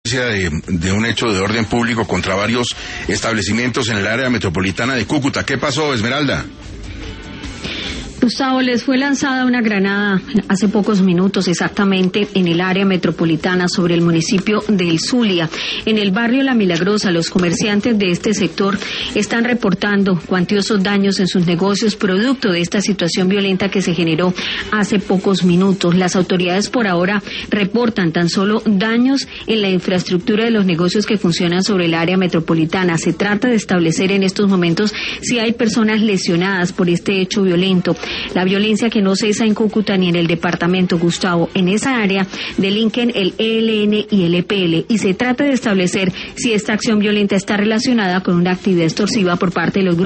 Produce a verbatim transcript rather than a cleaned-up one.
De, de un hecho de orden público contra varios establecimientos en el área metropolitana de Cúcuta. ¿Qué pasó, Esmeralda? Gustavo, les fue lanzada una granada hace pocos minutos exactamente en el área metropolitana sobre el municipio del Zulia. En el barrio La Milagrosa, los comerciantes de este sector están reportando cuantiosos daños en sus negocios producto de esta situación violenta que se generó hace pocos minutos. Las autoridades por ahora reportan tan solo daños en la infraestructura de los negocios que funcionan sobre el área metropolitana. Se trata de establecer en estos momentos si hay personas lesionadas por este hecho violento. La violencia que no cesa en Cúcuta ni en el departamento, Gustavo. En esa área delinquen el E L N y el E P L y se trata de establecer si esta acción violenta está relacionada con una actividad extorsiva por parte de los grupos